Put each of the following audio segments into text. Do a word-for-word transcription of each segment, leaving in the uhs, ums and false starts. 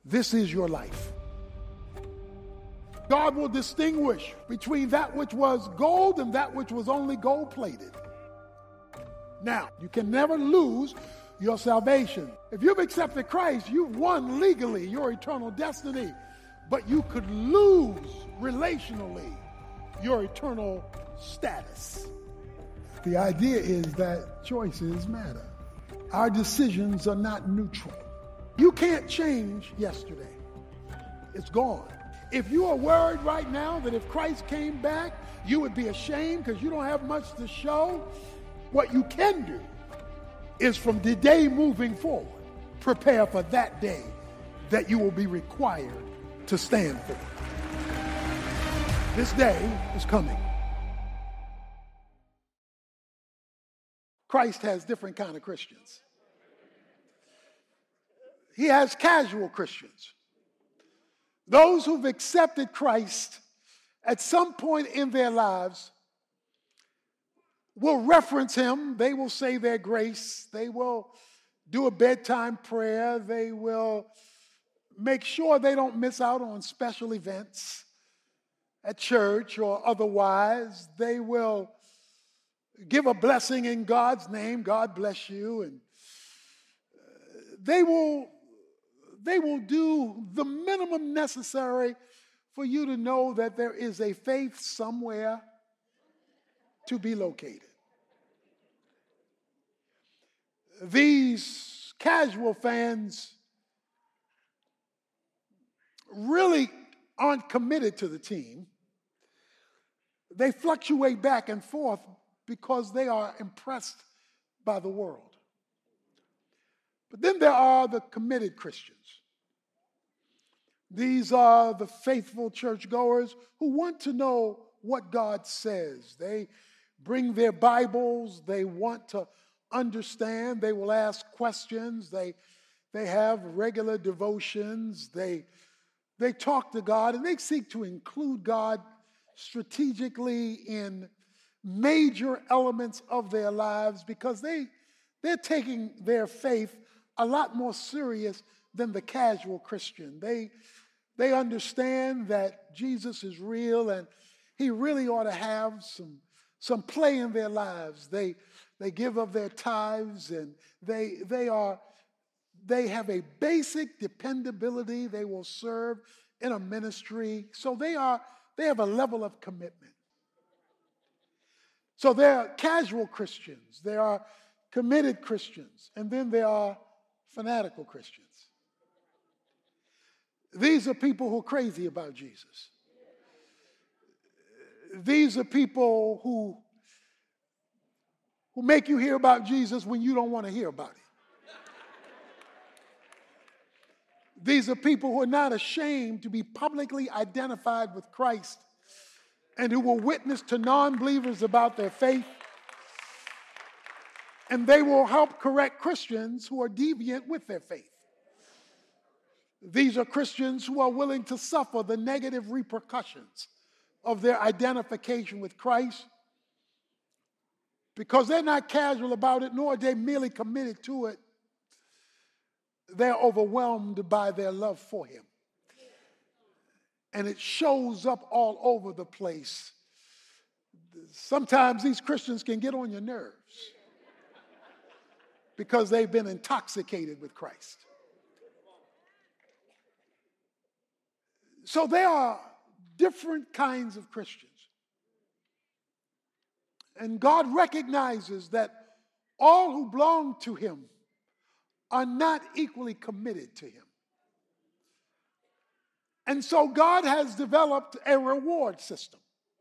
This is your life. God will distinguish between that which was gold and that which was only gold-plated. Now, you can never lose your salvation. If you've accepted Christ, you've won legally your eternal destiny, but you could lose relationally your eternal status. The idea is that choices matter. Our decisions are not neutral. You can't change yesterday. It's gone. If you are worried right now that if Christ came back, you would be ashamed because you don't have much to show, what you can do is from the day moving forward, prepare for that day that you will be required to stand for. This day is coming. Christ has different kind of Christians. He has casual Christians. Those who've accepted Christ at some point in their lives will reference him. They will say their grace. They will do a bedtime prayer. They will make sure they don't miss out on special events at church or otherwise. They will give a blessing in God's name. God bless you. And they will They will do the minimum necessary for you to know that there is a faith somewhere to be located. These casual fans really aren't committed to the team. They fluctuate back and forth because they are impressed by the world. But then there are the committed Christians. These are the faithful churchgoers who want to know what God says. They bring their Bibles. They want to understand. They will ask questions. They, they have regular devotions. They, they talk to God, and they seek to include God strategically in major elements of their lives because they, they're taking their faith a lot more serious than the casual Christian. They, they understand that Jesus is real and he really ought to have some, some play in their lives. They, they give of their tithes and they, they, are, they have a basic dependability. They will serve in a ministry. So they, are, they have a level of commitment. So there are casual Christians. There are committed Christians. And then there are fanatical Christians. These are people who are crazy about Jesus. These are people who, who make you hear about Jesus when you don't want to hear about it. These are people who are not ashamed to be publicly identified with Christ and who will witness to non-believers about their faith. And they will help correct Christians who are deviant with their faith. These are Christians who are willing to suffer the negative repercussions of their identification with Christ because they're not casual about it, nor are they merely committed to it. They're overwhelmed by their love for him. And it shows up all over the place. Sometimes these Christians can get on your nerves because they've been intoxicated with Christ. So there are different kinds of Christians. And God recognizes that all who belong to him are not equally committed to him. And so God has developed a reward system,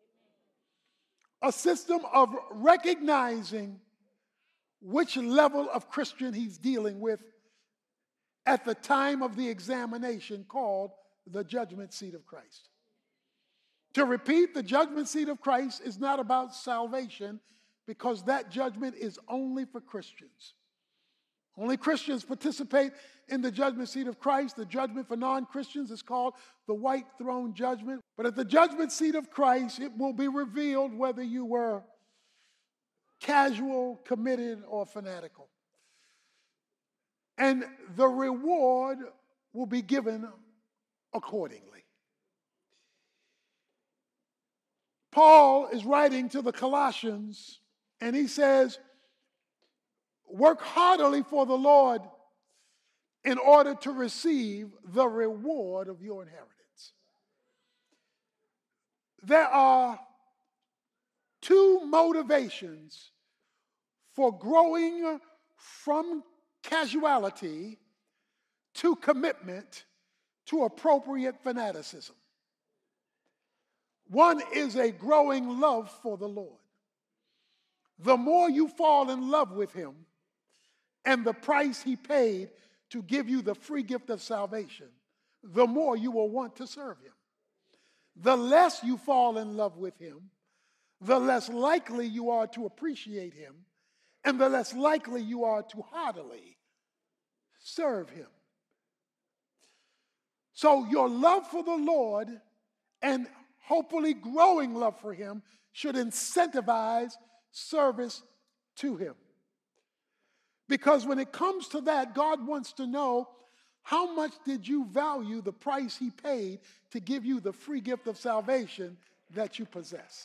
a system of recognizing which level of Christian he's dealing with at the time of the examination called the judgment seat of Christ. To repeat, the judgment seat of Christ is not about salvation because that judgment is only for Christians. Only Christians participate in the judgment seat of Christ. The judgment for non-Christians is called the white throne judgment. But at the judgment seat of Christ, it will be revealed whether you were casual, committed, or fanatical. And the reward will be given accordingly. Paul is writing to the Colossians, and he says, work heartily for the Lord in order to receive the reward of your inheritance. There are two motivations for growing from casuality to commitment to appropriate fanaticism. One is a growing love for the Lord. The more you fall in love with him and the price he paid to give you the free gift of salvation, the more you will want to serve him. The less you fall in love with him, the less likely you are to appreciate him, and the less likely you are to heartily serve him. So your love for the Lord and hopefully growing love for him should incentivize service to him. Because when it comes to that, God wants to know, how much did you value the price he paid to give you the free gift of salvation that you possess?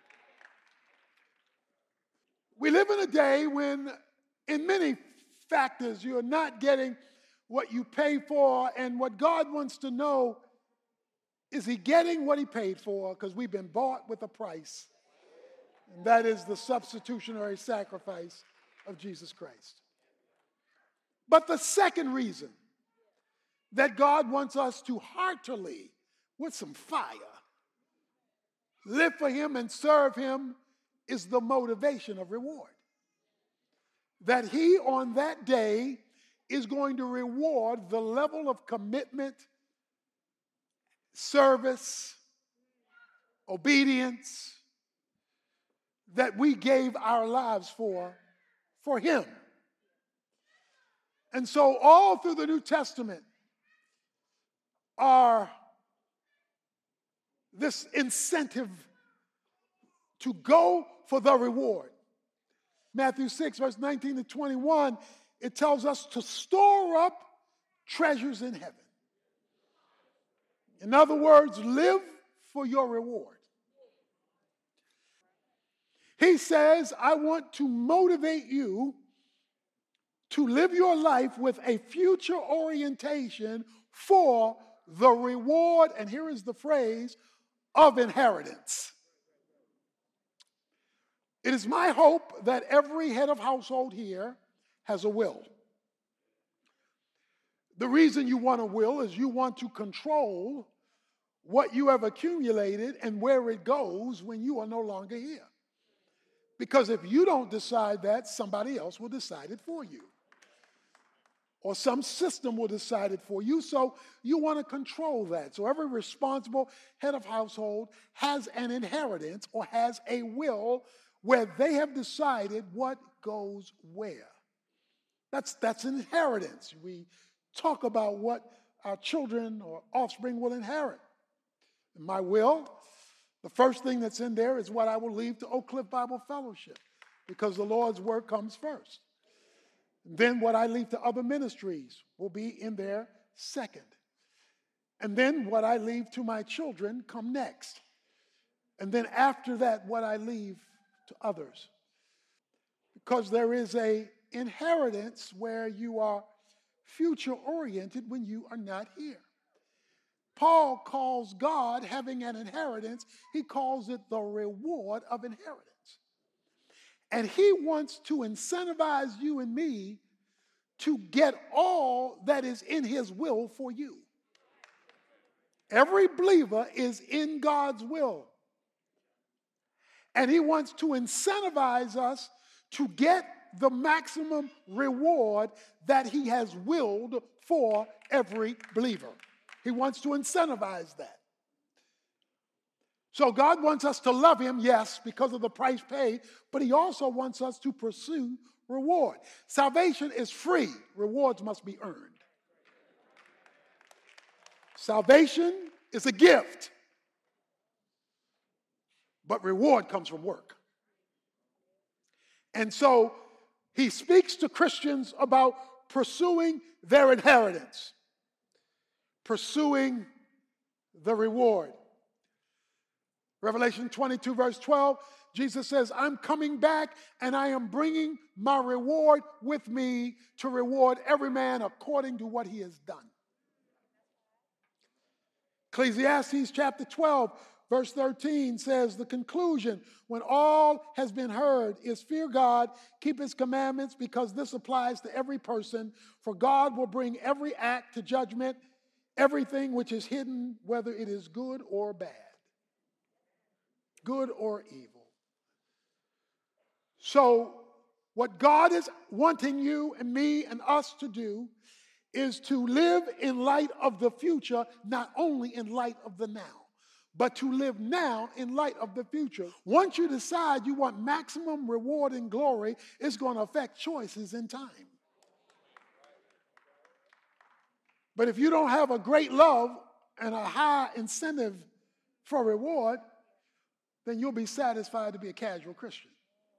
We live in a day when, in many factors, you're not getting what you pay for, and what God wants to know, is he getting what he paid for? Because we've been bought with a price, and that is the substitutionary sacrifice of Jesus Christ. But the second reason that God wants us to heartily, with some fire, live for him and serve him is the motivation of reward. That he on that day is going to reward the level of commitment, service, obedience that we gave our lives for, for him. And so all through the New Testament are this incentive to go for the reward. Matthew six, verse nineteen to twenty-one, it tells us to store up treasures in heaven. In other words, live for your reward. He says, I want to motivate you to live your life with a future orientation for the reward, and here is the phrase, of inheritance. It is my hope that every head of household here has a will. The reason you want a will is you want to control what you have accumulated and where it goes when you are no longer here. Because if you don't decide that, somebody else will decide it for you. Or some system will decide it for you, so you want to control that. So every responsible head of household has an inheritance or has a will where they have decided what goes where. That's, that's an inheritance. We talk about what our children or offspring will inherit. In my will, the first thing that's in there is what I will leave to Oak Cliff Bible Fellowship, because the Lord's word comes first. And then what I leave to other ministries will be in there second. And then what I leave to my children come next. And then after that, what I leave to others. Because there is an inheritance where you are future-oriented when you are not here. Paul calls God having an inheritance, he calls it the reward of inheritance. And he wants to incentivize you and me to get all that is in his will for you. Every believer is in God's will. And he wants to incentivize us to get the maximum reward that he has willed for every believer. He wants to incentivize that. So God wants us to love him, yes, because of the price paid, but he also wants us to pursue reward. Salvation is free. Rewards must be earned. Salvation is a gift, but reward comes from work. And so he speaks to Christians about pursuing their inheritance. pursuing the reward. Revelation twenty-two, verse twelve, Jesus says, I'm coming back and I am bringing my reward with me to reward every man according to what he has done. Ecclesiastes chapter twelve, verse thirteen says, the conclusion, when all has been heard, is fear God, keep his commandments, because this applies to every person. For God will bring every act to judgment, everything which is hidden, whether it is good or bad, good or evil. So what God is wanting you and me and us to do is to live in light of the future, not only in light of the now, but to live now in light of the future. Once you decide you want maximum reward and glory, it's going to affect choices in time. But if you don't have a great love and a high incentive for reward, then you'll be satisfied to be a casual Christian.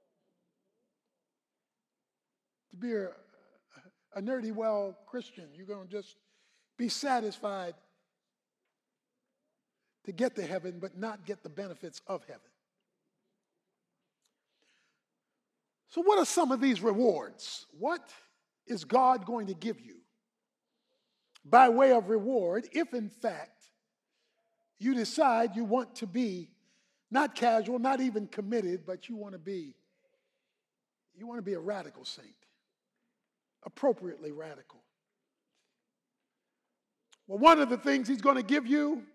To be a, a nerdy well Christian, you're going to just be satisfied to get to heaven, but not get the benefits of heaven. So what are some of these rewards? What is God going to give you by way of reward if, in fact, you decide you want to be not casual, not even committed, but you want to be, you want to be a radical saint, appropriately radical? Well, one of the things he's going to give you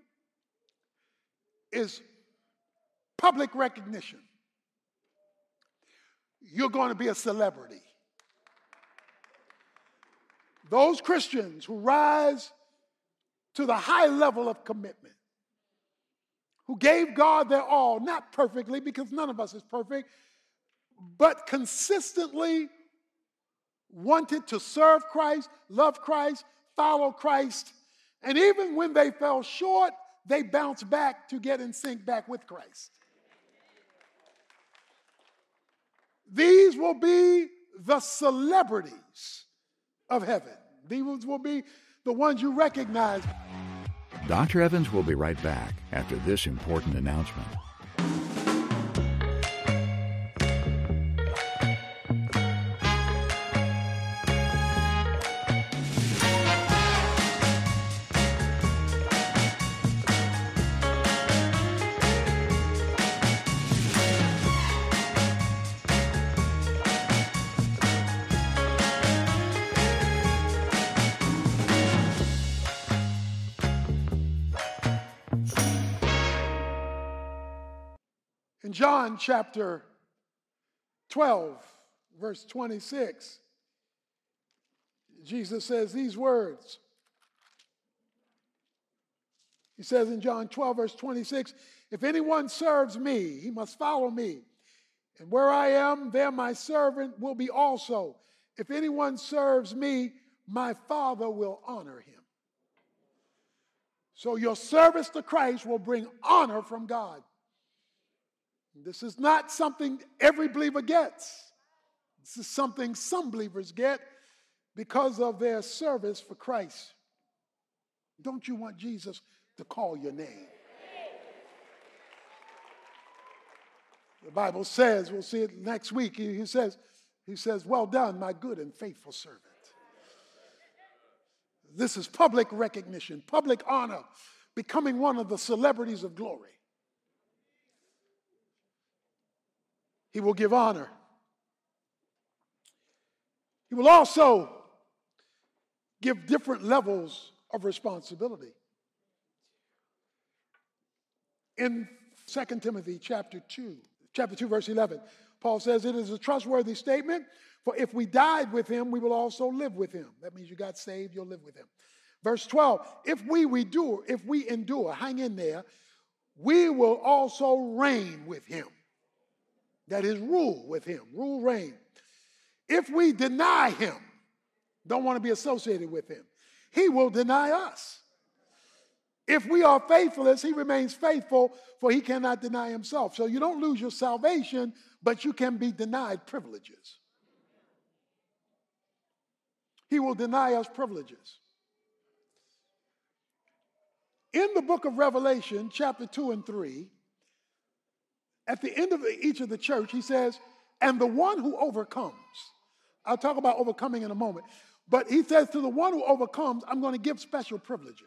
is public recognition. You're going to be a celebrity. Those Christians who rise to the high level of commitment, who gave God their all, not perfectly, because none of us is perfect, but consistently wanted to serve Christ, love Christ, follow Christ, and even when they fell short, they bounced back to get in sync back with Christ. These will be the celebrities of heaven. These will be the ones you recognize. Doctor Evans will be right back after this important announcement. In John chapter twelve, verse twenty-six, Jesus says these words. He says in John twelve, verse twenty-six, if anyone serves me, he must follow me. And where I am, there my servant will be also. If anyone serves me, my Father will honor him. So your service to Christ will bring honor from God. This is not something every believer gets. This is something some believers get because of their service for Christ. Don't you want Jesus to call your name? The Bible says, we'll see it next week, he says, he says, well done, my good and faithful servant. This is public recognition, public honor, becoming one of the celebrities of glory. He will give honor. He will also give different levels of responsibility. In Second Timothy chapter two, chapter two, verse eleven, Paul says, it is a trustworthy statement, for if we died with him, we will also live with him. That means you got saved, you'll live with him. Verse twelve, if we endure, if we endure, hang in there, we will also reign with him. That is, rule with him, rule, reign. If we deny him, don't want to be associated with him, he will deny us. If we are faithless, he remains faithful, for he cannot deny himself. So you don't lose your salvation, but you can be denied privileges. He will deny us privileges. In the book of Revelation, chapter two and three, at the end of each of the church, he says, and the one who overcomes. I'll talk about overcoming in a moment. But he says to the one who overcomes, I'm going to give special privileges.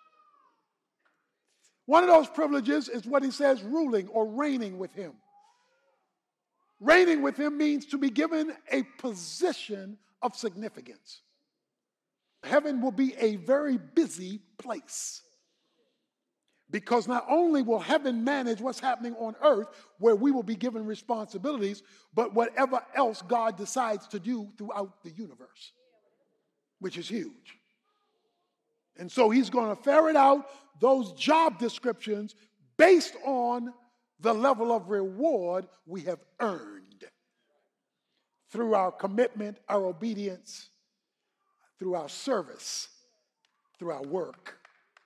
One of those privileges is what he says, ruling or reigning with him. Reigning with him means to be given a position of significance. Heaven will be a very busy place. Because not only will heaven manage what's happening on earth, where we will be given responsibilities, but whatever else God decides to do throughout the universe, which is huge. And so he's going to ferret out those job descriptions based on the level of reward we have earned through our commitment, our obedience, through our service, through our work.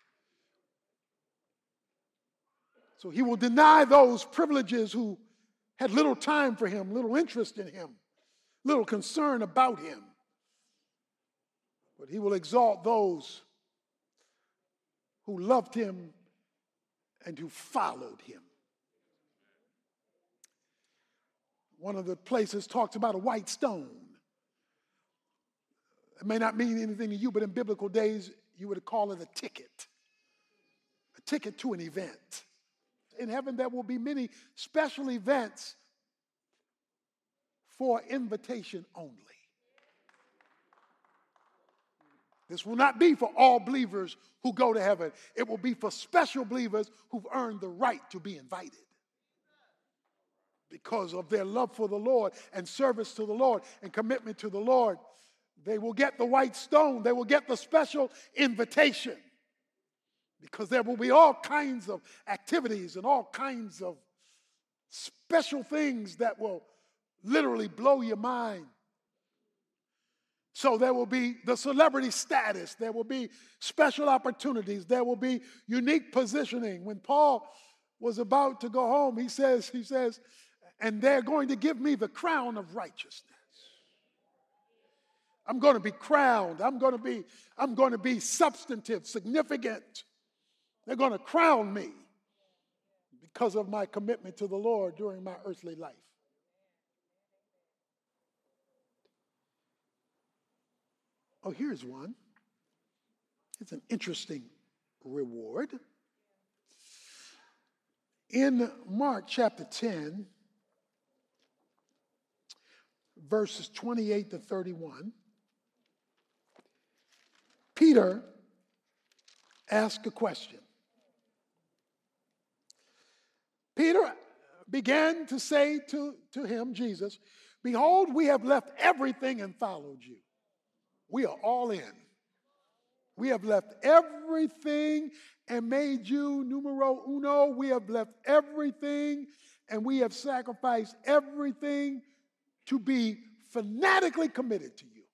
So he will deny those privileges who had little time for him, little interest in him, little concern about him. But he will exalt those who loved him and who followed him. One of the places talks about a white stone. It may not mean anything to you, but in biblical days, you would call it a ticket. A ticket to an event. In heaven, there will be many special events for invitation only. This will not be for all believers who go to heaven. It will be for special believers who've earned the right to be invited because of their love for the Lord and service to the Lord and commitment to the Lord. They will get the white stone. They will get the special invitation. Because there will be all kinds of activities and all kinds of special things that will literally blow your mind. So there will be the celebrity status. There will be special opportunities. There will be unique positioning. When Paul was about to go home, he says, he says, and they're going to give me the crown of righteousness. I'm going to be crowned. I'm going to be, I'm going to be substantive, significant. They're going to crown me because of my commitment to the Lord during my earthly life. Oh, here's one. It's an interesting reward. In Mark chapter ten, verses twenty-eight to thirty-one, Peter asked a question. Peter began to say to, to him, Jesus, behold, we have left everything and followed you. We are all in. We have left everything and made you numero uno. We have left everything and we have sacrificed everything to be fanatically committed to you.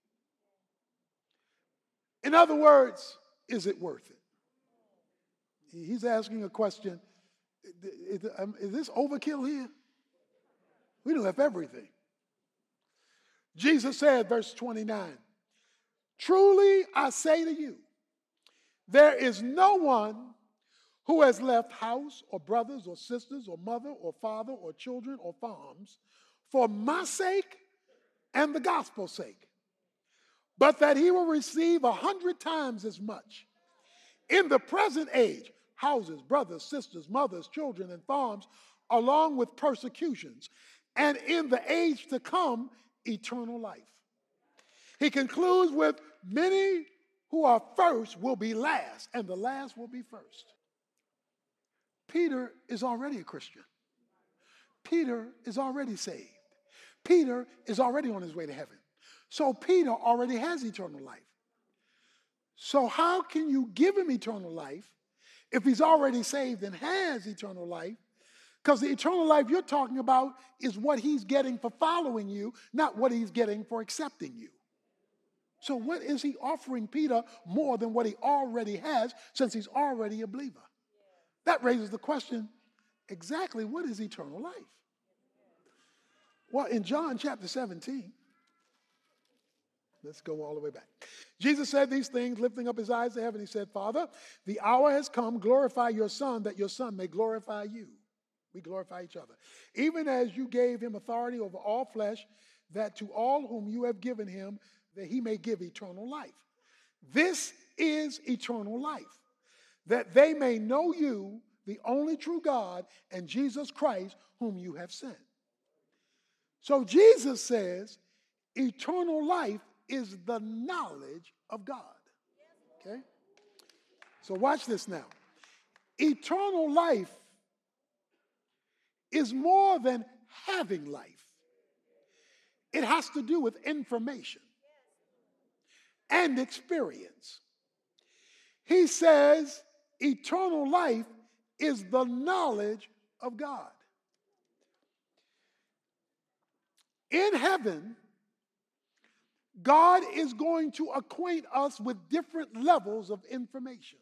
In other words, is it worth it? He's asking a question. Is, is this overkill here? We done left everything. Jesus said, verse twenty-nine, truly I say to you, there is no one who has left house or brothers or sisters or mother or father or children or farms for my sake and the gospel's sake, but that he will receive a hundred times as much in the present age, houses, brothers, sisters, mothers, children, and farms, along with persecutions, and in the age to come, eternal life. He concludes with, many who are first will be last, and the last will be first. Peter is already a Christian. Peter is already saved. Peter is already on his way to heaven. So Peter already has eternal life. So how can you give him eternal life if he's already saved and has eternal life? Because the eternal life you're talking about is what he's getting for following you, not what he's getting for accepting you. So what is he offering Peter more than what he already has, since he's already a believer? That raises the question, exactly what is eternal life? Well, in John chapter seventeen, Let's go all the way back. Jesus said these things, lifting up his eyes to heaven. He said, Father, the hour has come. Glorify your Son, that your Son may glorify you. We glorify each other. Even as you gave him authority over all flesh, that to all whom you have given him, that he may give eternal life. This is eternal life, that they may know you, the only true God, and Jesus Christ, whom you have sent. So Jesus says, eternal life is the knowledge of God. Okay? So watch this now. Eternal life is more than having life. It has to do with information and experience. He says eternal life is the knowledge of God. In heaven, God is going to acquaint us with different levels of information.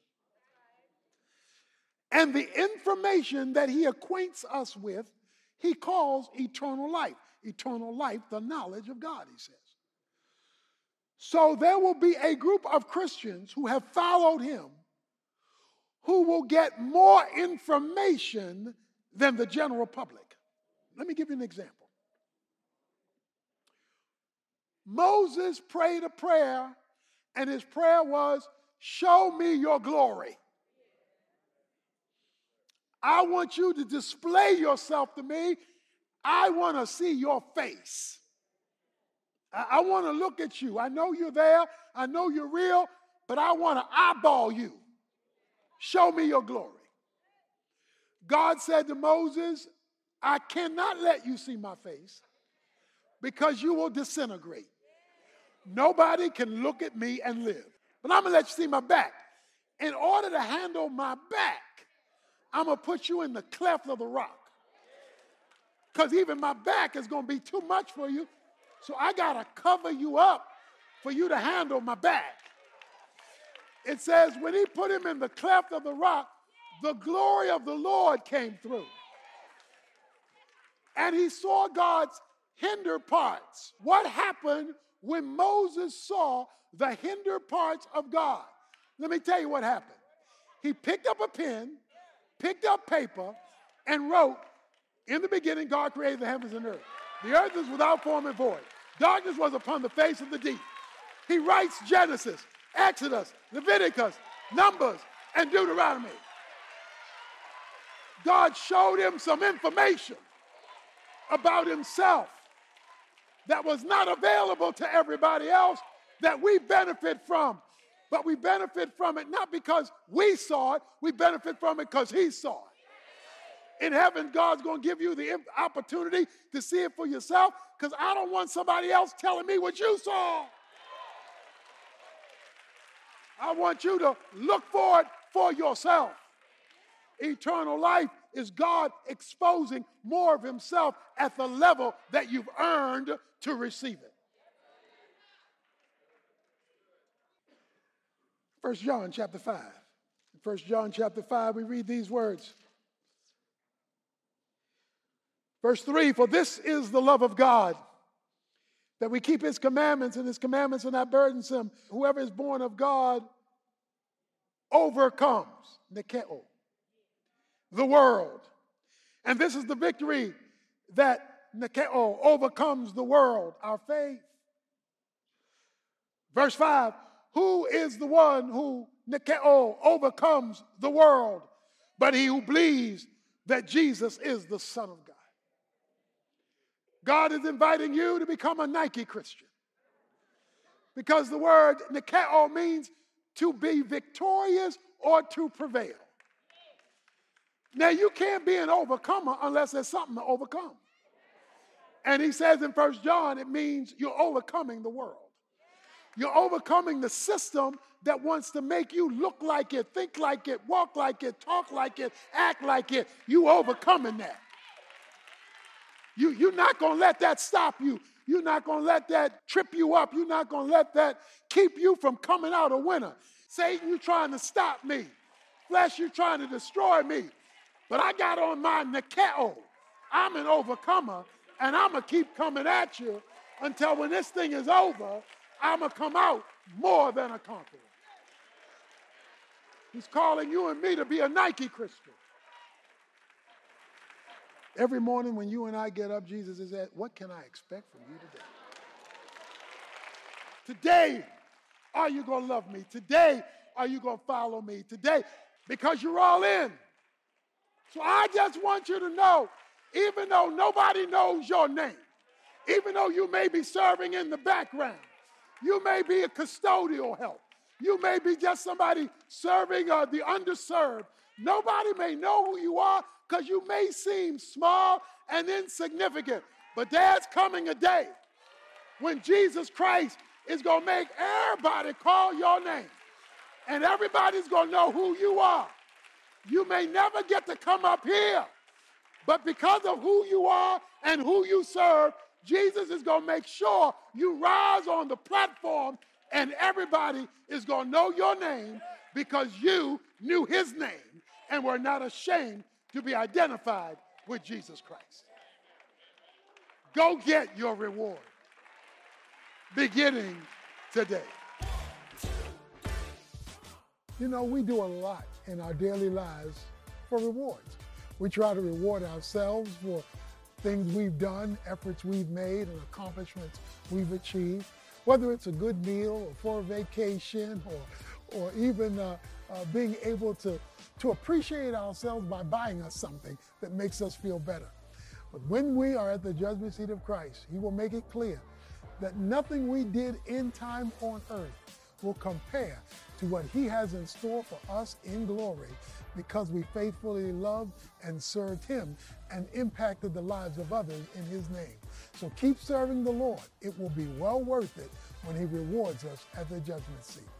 And the information that he acquaints us with, he calls eternal life. Eternal life, the knowledge of God, he says. So there will be a group of Christians who have followed him who will get more information than the general public. Let me give you an example. Moses prayed a prayer, and his prayer was, show me your glory. I want you to display yourself to me. I want to see your face. I, I want to look at you. I know you're there. I know you're real, but I want to eyeball you. Show me your glory. God said to Moses, I cannot let you see my face because you will disintegrate. Nobody can look at me and live. But I'm going to let you see my back. In order to handle my back, I'm going to put you in the cleft of the rock. Because even my back is going to be too much for you. So I got to cover you up for you to handle my back. It says when he put him in the cleft of the rock, the glory of the Lord came through. And he saw God's hinder parts. What happened when Moses saw the hinder parts of God? Let me tell you what happened. He picked up a pen, picked up paper, and wrote, in the beginning, God created the heavens and earth. The earth is without form and void. Darkness was upon the face of the deep. He writes Genesis, Exodus, Leviticus, Numbers, and Deuteronomy. God showed him some information about himself that was not available to everybody else that we benefit from. But we benefit from it not because we saw it, we benefit from it because he saw it. In heaven, God's going to give you the opportunity to see it for yourself because I don't want somebody else telling me what you saw. I want you to look for it for yourself. Eternal life is God exposing more of himself at the level that you've earned to receive it. First John chapter five. In First John chapter five, we read these words. Verse three, for this is the love of God, that we keep his commandments, and his commandments are not burdensome. Whoever is born of God overcomes, nikeo, the world. And this is the victory that nikeo overcomes the world, our faith. Verse five, who is the one who nikeo overcomes the world, but he who believes that Jesus is the Son of God. God is inviting you to become a Nike Christian. Because the word nikeo means to be victorious or to prevail. Now, you can't be an overcomer unless there's something to overcome. And he says in First John, it means you're overcoming the world. You're overcoming the system that wants to make you look like it, think like it, walk like it, talk like it, act like it. You overcoming that. You, you're not going to let that stop you. You're not going to let that trip you up. You're not going to let that keep you from coming out a winner. Satan, you're trying to stop me. Flesh, you're trying to destroy me. But I got on my nikeo. I'm an overcomer, and I'm going to keep coming at you until when this thing is over, I'm going to come out more than a conqueror. He's calling you and me to be a Nike Christian. Every morning when you and I get up, Jesus is at, what can I expect from you today? Today, are you going to love me? Today, are you going to follow me? Today, because you're all in. So I just want you to know, even though nobody knows your name, even though you may be serving in the background, you may be a custodial help, you may be just somebody serving uh, the underserved, nobody may know who you are because you may seem small and insignificant. But there's coming a day when Jesus Christ is going to make everybody call your name. And everybody's going to know who you are. You may never get to come up here, but because of who you are and who you serve, Jesus is going to make sure you rise on the platform and everybody is going to know your name because you knew his name and were not ashamed to be identified with Jesus Christ. Go get your reward beginning today. You know, we do a lot in our daily lives for rewards. We try to reward ourselves for things we've done, efforts we've made, and accomplishments we've achieved, whether it's a good meal or for a vacation or, or even uh, uh, being able to, to appreciate ourselves by buying us something that makes us feel better. But when we are at the judgment seat of Christ, he will make it clear that nothing we did in time on earth will compare to what he has in store for us in glory because we faithfully loved and served him and impacted the lives of others in his name. So keep serving the Lord. It will be well worth it when he rewards us at the judgment seat.